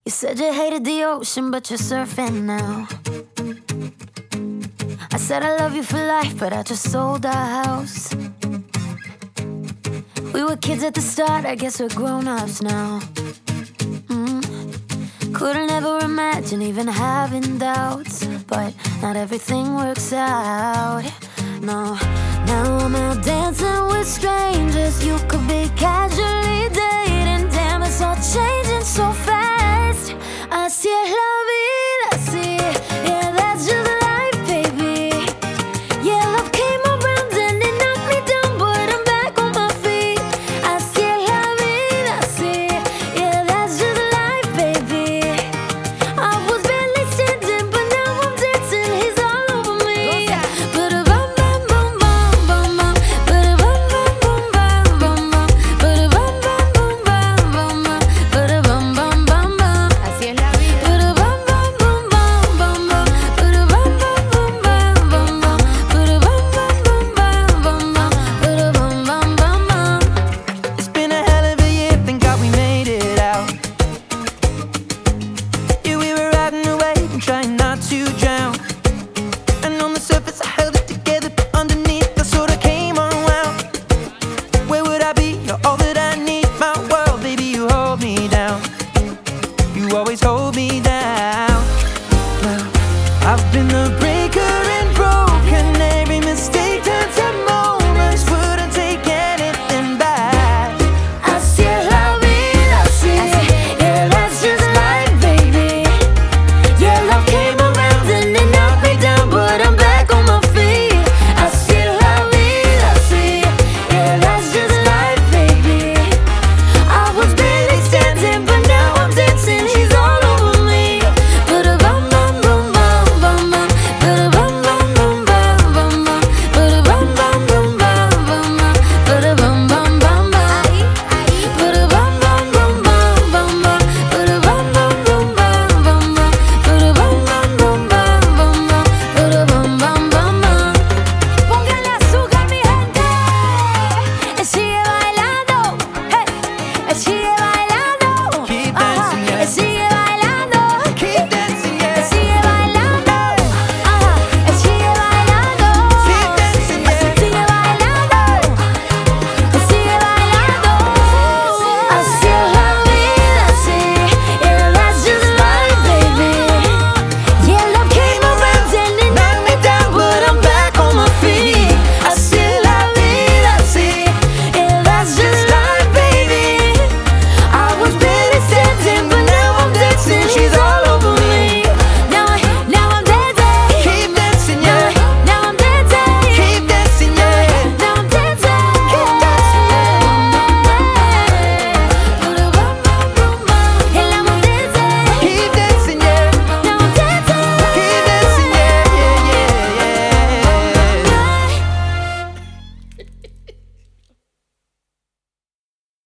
You said you hated the ocean, but you're surfing now. I said I love you for life, but I just sold our house. We were kids at the start, I guess we're grown-ups now. Couldn't ever imagine even having doubts, but not everything works out. No, now I'm out dancing with strangers. You could be casually dating. Damn, it's all changing so fast. Así es la vida, así. Yeah, that's just life, baby. Yeah, love came around and it knocked me down, but I'm back on my feet. Así es la vida, así. Yeah, that's just life, baby. I was barely standing, but now I'm dancing. He's all over me. Ba-da-bum, bum, bum, bum, bum, bum. Ba-da-bum, bum, bum, bum, bum, bum. Ba-da-bum, bum, bum, bum, bum, bum. Ba-da-bum, bum, bum, bum. Así es la vida. Ba-da-bum, bum, bum, bum, bum, bum. Ba-da-bum, bum, bum, bum, bum, bum. Ba-da-bum, bum, bum, bum, bum, bum. Ba-da-bum, bum, bum, bum. It's been a hell of a year, thank God we made it out. Yeah, we were riding a wave and trying not to drown. And on the surface I held it together, but underneath I sort of came unwound. Where would I be? You're all that I need. My world, baby, you hold me down. You always hold me down.